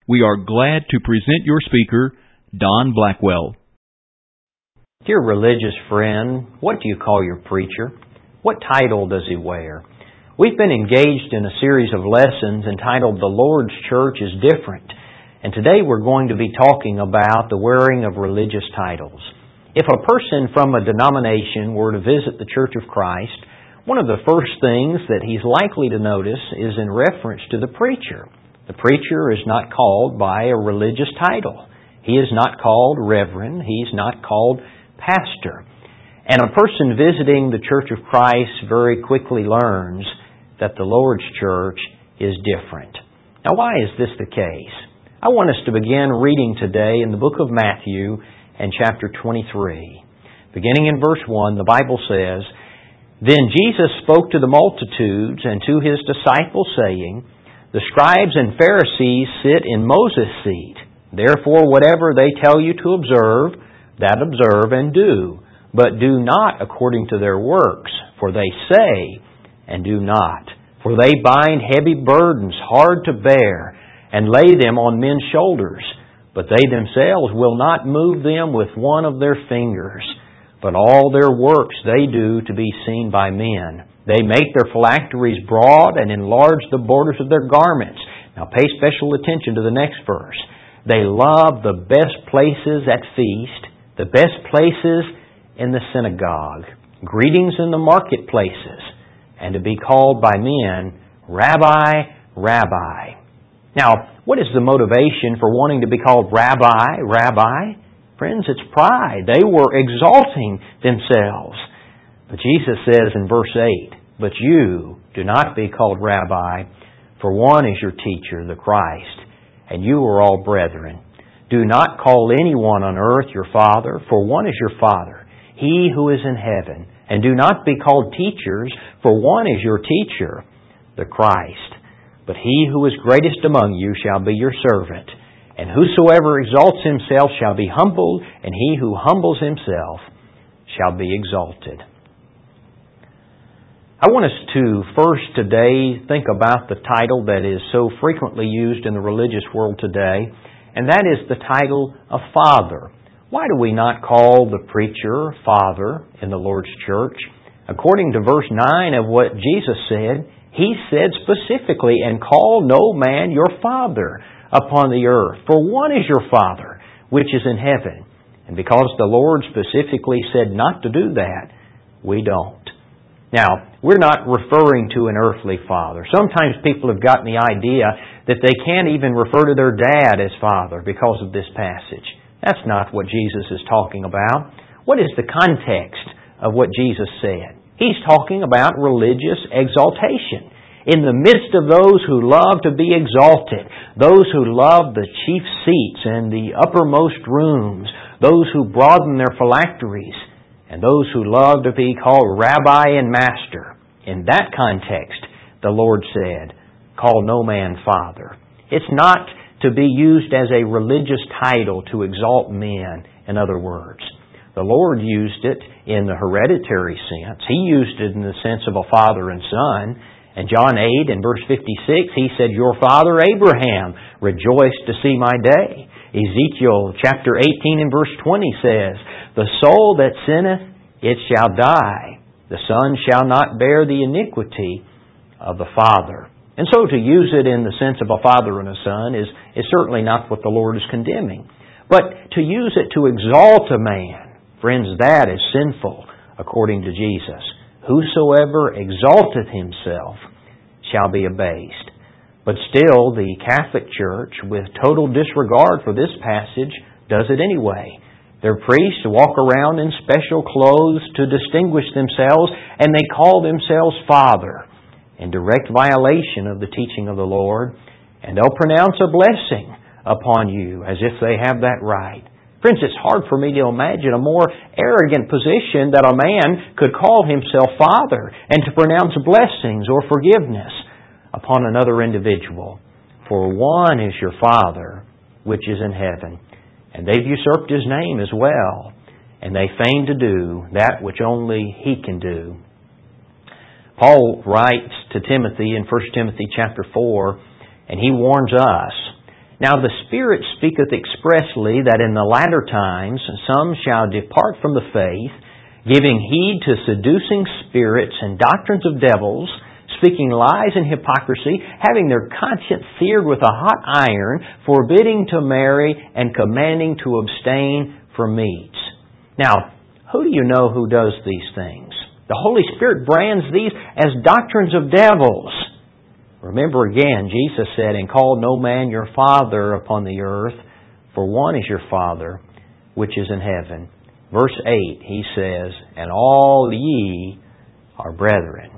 We are glad to present your speaker, Don Blackwell. Dear religious friend, what do you call your preacher? What title does he wear? We've been engaged in a series of lessons entitled The Lord's Church is Different, and today we're going to be talking about the wearing of religious titles. If a person from a denomination were to visit the Church of Christ, one of the first things that he's likely to notice is in reference to the preacher. The preacher is not called by a religious title. He is not called reverend. He's not called pastor. And a person visiting the Church of Christ very quickly learns that the Lord's church is different. Now, why is this the case? I want us to begin reading today in the book of Matthew and chapter 23. Beginning in verse 1, the Bible says, "Then Jesus spoke to the multitudes and to His disciples, saying, The scribes and Pharisees sit in Moses' seat. Therefore, whatever they tell you to observe, that observe and do. But do not according to their works, for they say and do not. For they bind heavy burdens hard to bear and lay them on men's shoulders. But they themselves will not move them with one of their fingers. But all their works they do to be seen by men. They make their phylacteries broad and enlarge the borders of their garments." Now pay special attention to the next verse. "They love the best places at feast, the best places in the synagogue, greetings in the marketplaces, and to be called by men, Rabbi, Rabbi." Now, what is the motivation for wanting to be called Rabbi, Rabbi? Friends, it's pride. They were exalting themselves. But Jesus says in verse 8, "But you do not be called Rabbi, for one is your teacher, the Christ, and you are all brethren. Do not call anyone on earth your father, for one is your Father, He who is in heaven. And do not be called teachers, for one is your teacher, the Christ. But he who is greatest among you shall be your servant. And whosoever exalts himself shall be humbled, and he who humbles himself shall be exalted." I want us to first today think about the title that is so frequently used in the religious world today, and that is the title of Father. Why do we not call the preacher Father in the Lord's church? According to verse 9 of what Jesus said, He said specifically, "And call no man your father upon the earth, for one is your Father, which is in heaven." And because the Lord specifically said not to do that, we don't. Now, we're not referring to an earthly father. Sometimes people have gotten the idea that they can't even refer to their dad as Father because of this passage. That's not what Jesus is talking about. What is the context of what Jesus said? He's talking about religious exaltation. In the midst of those who love to be exalted, those who love the chief seats and the uppermost rooms, those who broaden their phylacteries, and those who love to be called Rabbi and Master. In that context, the Lord said, "Call no man Father." It's not to be used as a religious title to exalt men, in other words. The Lord used it in the hereditary sense. He used it in the sense of a father and son. In John 8 and verse 56, He said, "Your father Abraham rejoiced to see my day." Ezekiel chapter 18 and verse 20 says, "The soul that sinneth, it shall die. The son shall not bear the iniquity of the father." And so to use it in the sense of a father and a son is certainly not what the Lord is condemning. But to use it to exalt a man, friends, that is sinful according to Jesus. "Whosoever exalteth himself shall be abased." But still, the Catholic Church, with total disregard for this passage, does it anyway. Their priests walk around in special clothes to distinguish themselves, and they call themselves Father, in direct violation of the teaching of the Lord, and they'll pronounce a blessing upon you as if they have that right. Friends, it's hard for me to imagine a more arrogant position that a man could call himself Father and to pronounce blessings or forgiveness upon another individual. "For one is your Father, which is in heaven." And they've usurped His name as well, and they feign to do that which only He can do. Paul writes to Timothy in 1 Timothy chapter 4, and he warns us Now the Spirit speaketh expressly that in the latter times some shall depart from the faith, giving heed to seducing spirits and doctrines of devils, speaking lies and hypocrisy, having their conscience seared with a hot iron, forbidding to marry, and commanding to abstain from meats. Now, who do you know who does these things? The Holy Spirit brands these as doctrines of devils. Remember again, Jesus said, "And call no man your father upon the earth, for one is your Father, which is in heaven." Verse 8, He says, "And all ye are brethren."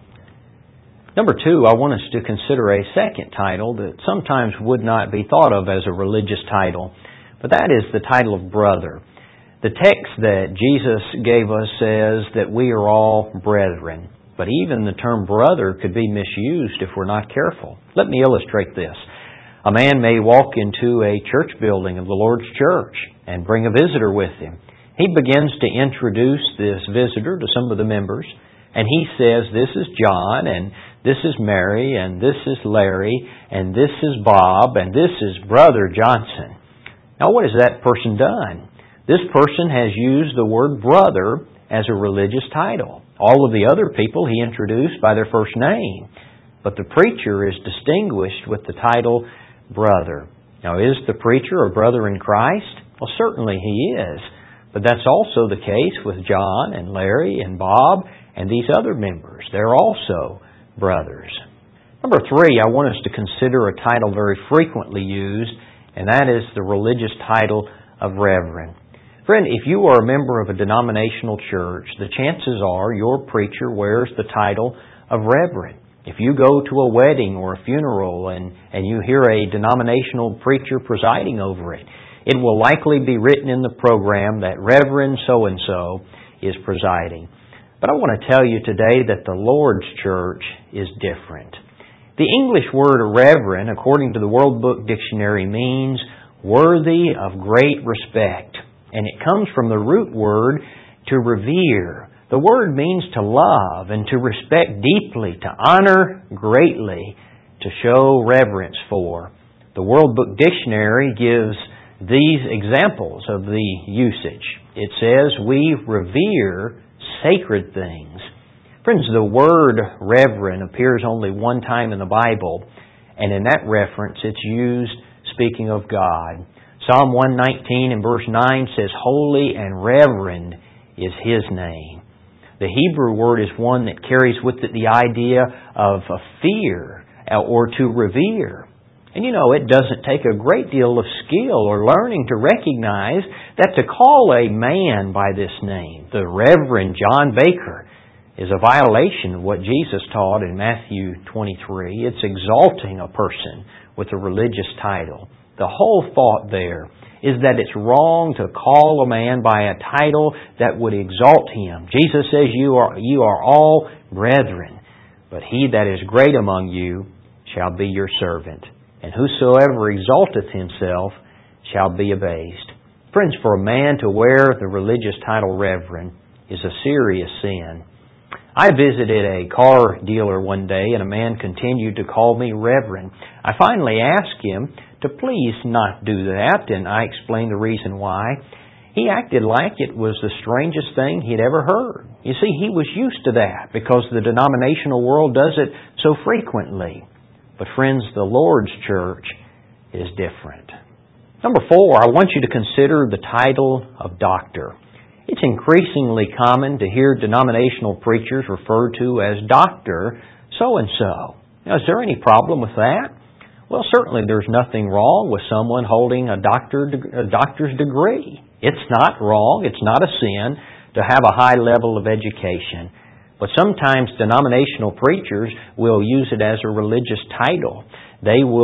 Number 2, I want us to consider a second title that sometimes would not be thought of as a religious title, but that is the title of brother. The text that Jesus gave us says that we are all brethren. But even the term brother could be misused if we're not careful. Let me illustrate this. A man may walk into a church building of the Lord's church and bring a visitor with him. He begins to introduce this visitor to some of the members, and he says, "This is John, and this is Mary, and this is Larry, and this is Bob, and this is Brother Johnson." Now what has that person done? This person has used the word brother as a religious title. All of the other people he introduced by their first name. But the preacher is distinguished with the title brother. Now, is the preacher a brother in Christ? Well, certainly he is. But that's also the case with John and Larry and Bob and these other members. They're also brothers. Number 3, I want us to consider a title very frequently used, and that is the religious title of reverend. Friend, if you are a member of a denominational church, the chances are your preacher wears the title of reverend. If you go to a wedding or a funeral and you hear a denominational preacher presiding over it, it will likely be written in the program that Reverend so-and-so is presiding. But I want to tell you today that the Lord's church is different. The English word reverend, according to the World Book Dictionary, means worthy of great respect. And it comes from the root word to revere. The word means to love and to respect deeply, to honor greatly, to show reverence for. The World Book Dictionary gives these examples of the usage. It says, "We revere sacred things." Friends, the word reverend appears only one time in the Bible, and in that reference it's used speaking of God. Psalm 119 and verse 9 says, "Holy and reverend is His name." The Hebrew word is one that carries with it the idea of a fear or to revere. And you know, it doesn't take a great deal of skill or learning to recognize that to call a man by this name, the Reverend John Baker, is a violation of what Jesus taught in Matthew 23. It's exalting a person with a religious title. The whole thought there is that it's wrong to call a man by a title that would exalt him. Jesus says, you are all brethren, but he that is great among you shall be your servant. And whosoever exalteth himself shall be abased. Friends, for a man to wear the religious title reverend is a serious sin. I visited a car dealer one day, and a man continued to call me Reverend. I finally asked him to please not do that, and I explained the reason why. He acted like it was the strangest thing he'd ever heard. You see, he was used to that because the denominational world does it so frequently. But friends, the Lord's church is different. Number 4, I want you to consider the title of doctor. It's increasingly common to hear denominational preachers referred to as Dr. so-and-so. Now, is there any problem with that? Well, certainly there's nothing wrong with someone holding a doctor's degree. It's not wrong, it's not a sin to have a high level of education. But sometimes denominational preachers will use it as a religious title. They will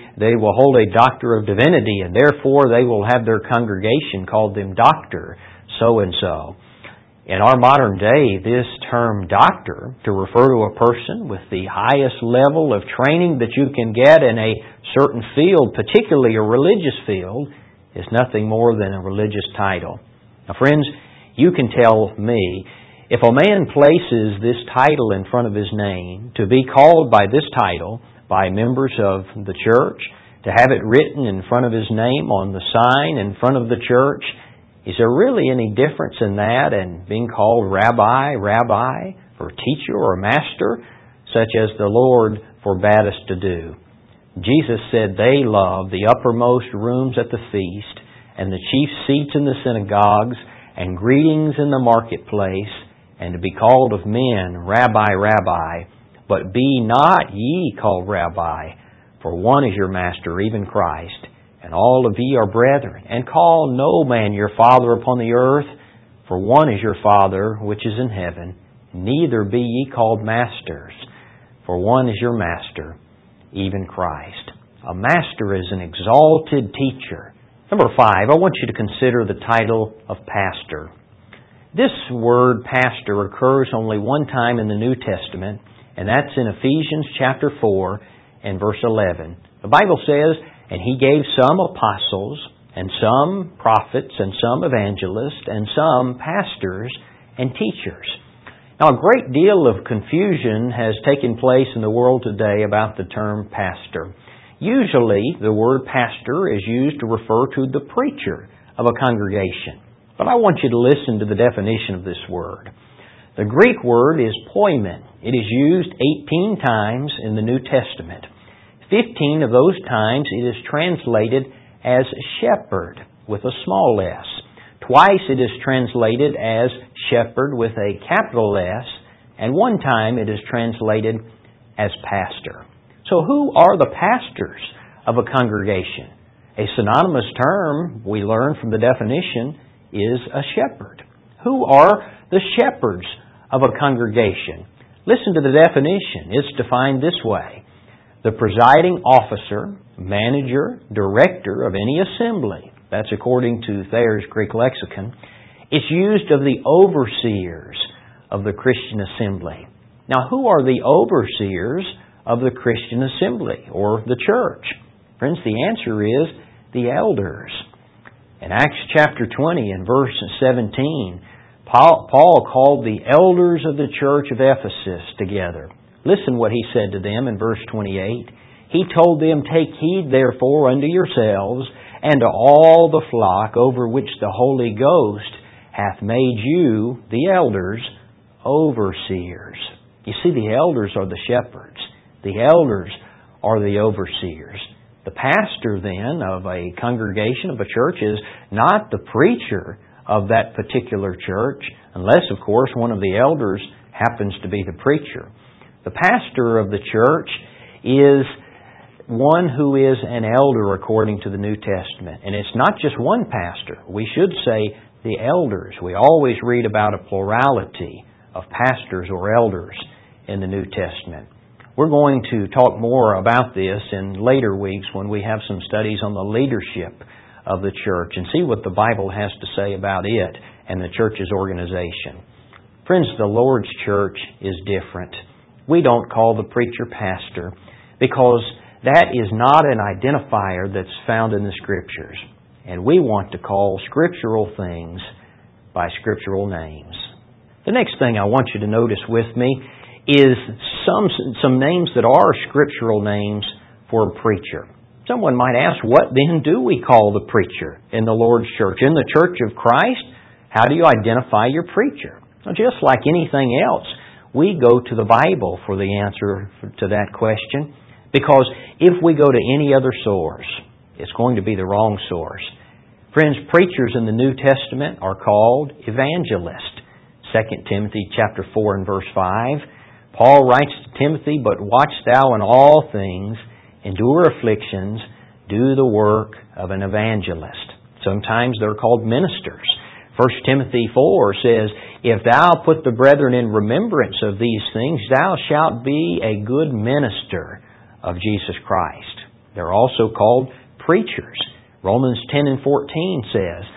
hold a doctor of divinity, and therefore they will have their congregation call them Doctor so-and-so. In our modern day, this term doctor, to refer to a person with the highest level of training that you can get in a certain field, particularly a religious field, is nothing more than a religious title. Now, friends, you can tell me, if a man places this title in front of his name to be called by this title by members of the church, to have it written in front of his name on the sign in front of the church? Is there really any difference in that and being called rabbi, or teacher, or master, such as the Lord forbade us to do? Jesus said they loved the uppermost rooms at the feast, and the chief seats in the synagogues, and greetings in the marketplace, and to be called of men, Rabbi, Rabbi. But be not ye called Rabbi, for one is your master, even Christ. And all of ye are brethren. And call no man your father upon the earth, for one is your Father which is in heaven. Neither be ye called masters, for one is your master, even Christ. A master is an exalted teacher. Number 5, I want you to consider the title of pastor. This word pastor occurs only one time in the New Testament, and that's in Ephesians chapter 4 and verse 11. The Bible says, "And He gave some apostles, and some prophets, and some evangelists, and some pastors and teachers." Now, a great deal of confusion has taken place in the world today about the term pastor. Usually, the word pastor is used to refer to the preacher of a congregation. But I want you to listen to the definition of this word. The Greek word is poimen. It is used 18 times in the New Testament. 15 of those times it is translated as shepherd with a small s. Twice it is translated as shepherd with a capital S, and one time it is translated as pastor. So who are the pastors of a congregation? A synonymous term we learn from the definition is a shepherd. Who are the shepherds of a congregation? Listen to the definition. It's defined this way: the presiding officer, manager, director of any assembly. That's according to Thayer's Greek Lexicon. It's used of the overseers of the Christian assembly. Now, who are the overseers of the Christian assembly or the church? Friends, the answer is the elders. In Acts chapter 20 and verse 17, Paul called the elders of the church of Ephesus together. Listen what he said to them in verse 28. He told them, "Take heed therefore unto yourselves and to all the flock over which the Holy Ghost hath made you, the elders, overseers." You see, the elders are the shepherds. The elders are the overseers. The pastor, then, of a congregation, of a church, is not the preacher of that particular church, unless, of course, one of the elders happens to be the preacher. The pastor of the church is one who is an elder according to the New Testament. And it's not just one pastor. We should say the elders. We always read about a plurality of pastors or elders in the New Testament. We're going to talk more about this in later weeks when we have some studies on the leadership of the church and see what the Bible has to say about it and the church's organization. Friends, the Lord's church is different. We don't call the preacher pastor because that is not an identifier that's found in the Scriptures. And we want to call scriptural things by scriptural names. The next thing I want you to notice with me is some names that are scriptural names for a preacher. Someone might ask, what then do we call the preacher in the Lord's church? In the church of Christ, how do you identify your preacher? Well, just like anything else, we go to the Bible for the answer to that question, because if we go to any other source, it's going to be the wrong source. Friends, preachers in the New Testament are called evangelists. 2 Timothy chapter 4 and verse 5. Paul writes to Timothy, "But watch thou in all things, endure afflictions, do the work of an evangelist." Sometimes they're called ministers. 1 Timothy 4 says, "If thou put the brethren in remembrance of these things, thou shalt be a good minister of Jesus Christ." They're also called preachers. Romans 10 and 14 says,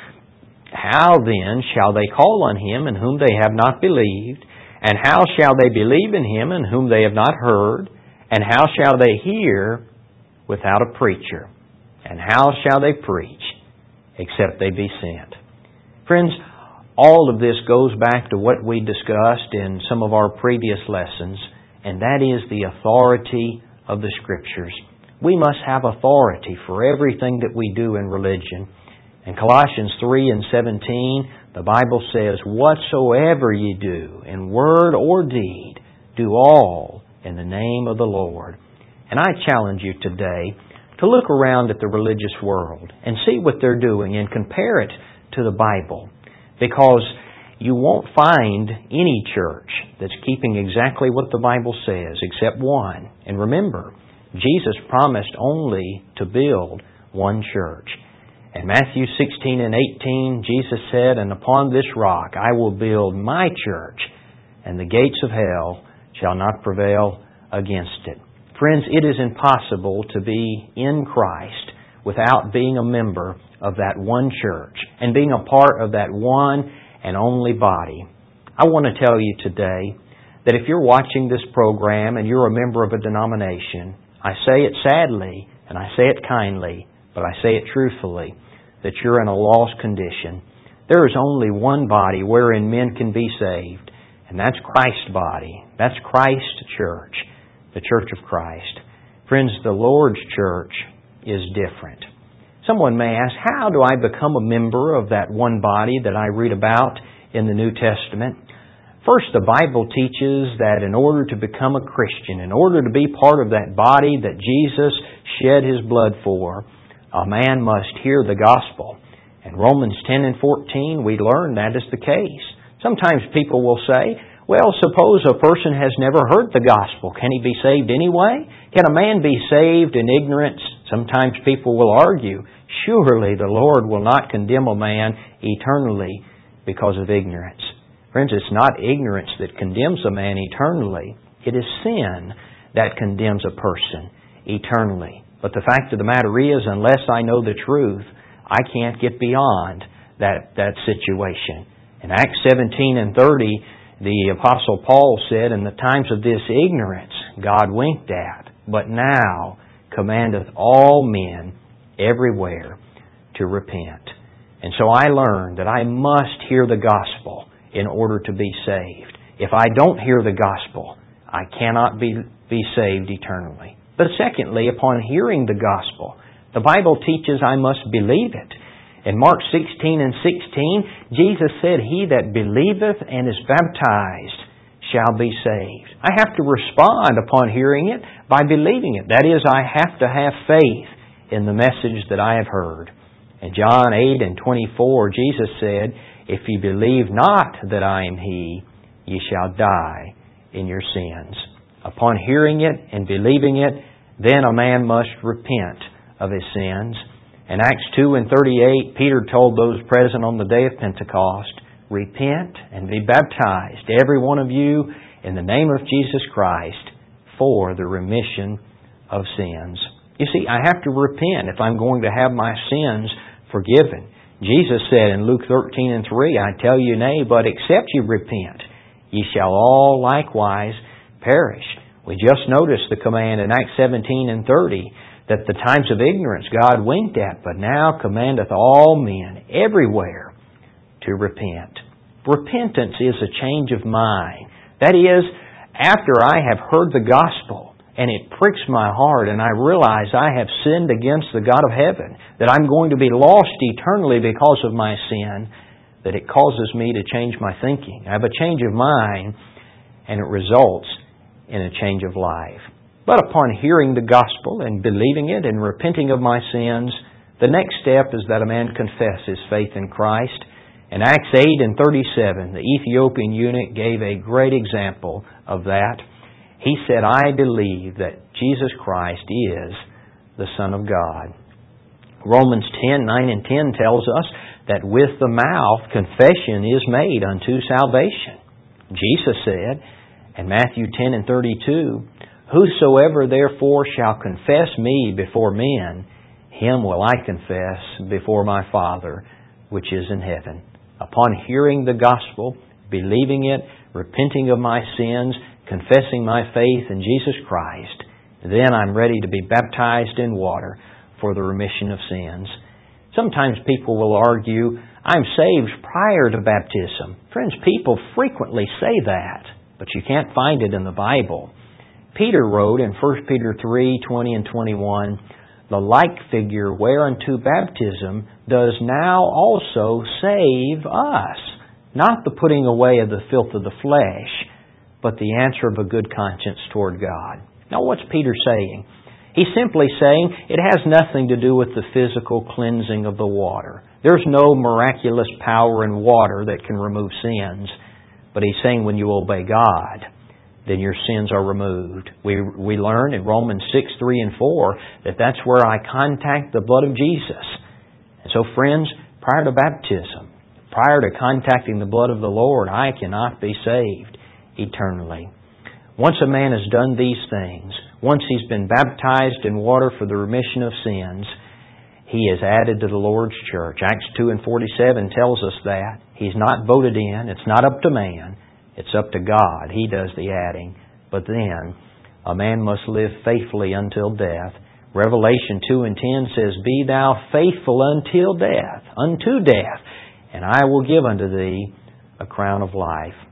"How then shall they call on him in whom they have not believed? And how shall they believe in him in whom they have not heard? And how shall they hear without a preacher? And how shall they preach except they be sent?" Friends, all of this goes back to what we discussed in some of our previous lessons, and that is the authority of the Scriptures. We must have authority for everything that we do in religion. In Colossians 3:17, the Bible says, "Whatsoever ye do, in word or deed, do all in the name of the Lord." And I challenge you today to look around at the religious world and see what they're doing and compare it to the Bible. Because you won't find any church that's keeping exactly what the Bible says except one. And remember, Jesus promised only to build one church. In Matthew 16:18, Jesus said, "And upon this rock I will build my church, and the gates of hell shall not prevail against it." Friends, it is impossible to be in Christ without being a member of that one church and being a part of that one and only body. I want to tell you today that if you're watching this program and you're a member of a denomination, I say it sadly and I say it kindly, but I say it truthfully, that you're in a lost condition. There is only one body wherein men can be saved, and that's Christ's body. That's Christ's church, the Church of Christ. Friends, the Lord's church is different. Someone may ask, how do I become a member of that one body that I read about in the New Testament? First, the Bible teaches that in order to become a Christian, in order to be part of that body that Jesus shed His blood for, a man must hear the gospel. In Romans 10:14, we learn that is the case. Sometimes people will say, well, suppose a person has never heard the gospel. Can he be saved anyway? Can a man be saved in ignorance? Sometimes people will argue, surely the Lord will not condemn a man eternally because of ignorance. Friends, it's not ignorance that condemns a man eternally. It is sin that condemns a person eternally. But the fact of the matter is, unless I know the truth, I can't get beyond that situation. In Acts 17:30, the Apostle Paul said, "In the times of this ignorance God winked at, but now commandeth all men everywhere to repent." And so I learned that I must hear the gospel in order to be saved. If I don't hear the gospel, I cannot be saved eternally. But secondly, upon hearing the gospel, the Bible teaches I must believe it. In Mark 16:16, Jesus said, "He that believeth and is baptized shall be saved." I have to respond upon hearing it by believing it. That is, I have to have faith in the message that I have heard. In John 8:24, Jesus said, "If ye believe not that I am He, ye shall die in your sins." Upon hearing it and believing it, then a man must repent of his sins. In Acts 2:38, Peter told those present on the day of Pentecost, "Repent and be baptized, every one of you, in the name of Jesus Christ, for the remission of sins." You see, I have to repent if I'm going to have my sins forgiven. Jesus said in Luke 13:3, "I tell you, nay, but except you repent, ye shall all likewise perish." We just noticed the command in Acts 17:30 that the times of ignorance God winked at, but now commandeth all men everywhere to repent. Repentance is a change of mind. That is, after I have heard the gospel and it pricks my heart and I realize I have sinned against the God of heaven, that I'm going to be lost eternally because of my sin, that it causes me to change my thinking. I have a change of mind and it results in a change of life. But upon hearing the gospel and believing it and repenting of my sins, the next step is that a man confess his faith in Christ. In Acts 8:37, the Ethiopian eunuch gave a great example of that. He said, "I believe that Jesus Christ is the Son of God." Romans 10:9-10 tells us that with the mouth confession is made unto salvation. Jesus said in Matthew 10:32, "Whosoever therefore shall confess me before men, him will I confess before my Father which is in heaven." Upon hearing the gospel, believing it, repenting of my sins, confessing my faith in Jesus Christ, then I'm ready to be baptized in water for the remission of sins. Sometimes people will argue, "I'm saved prior to baptism." Friends, people frequently say that, but you can't find it in the Bible. Peter wrote in 1 Peter 3:20 and 21, "The like figure whereunto baptism does now also save us, not the putting away of the filth of the flesh, but the answer of a good conscience toward God." Now what's Peter saying? He's simply saying it has nothing to do with the physical cleansing of the water. There's no miraculous power in water that can remove sins. But he's saying when you obey God, then your sins are removed. We learn in Romans 6:3 and 4 that that's where I contact the blood of Jesus. And so friends, prior to baptism, prior to contacting the blood of the Lord, I cannot be saved eternally. Once a man has done these things, once he's been baptized in water for the remission of sins, he is added to the Lord's church. Acts 2 and 47 tells us that. He's not voted in. It's not up to man. It's up to God. He does the adding. But then, a man must live faithfully until death. Revelation 2 and 10 says, "Be thou faithful unto death, and I will give unto thee a crown of life."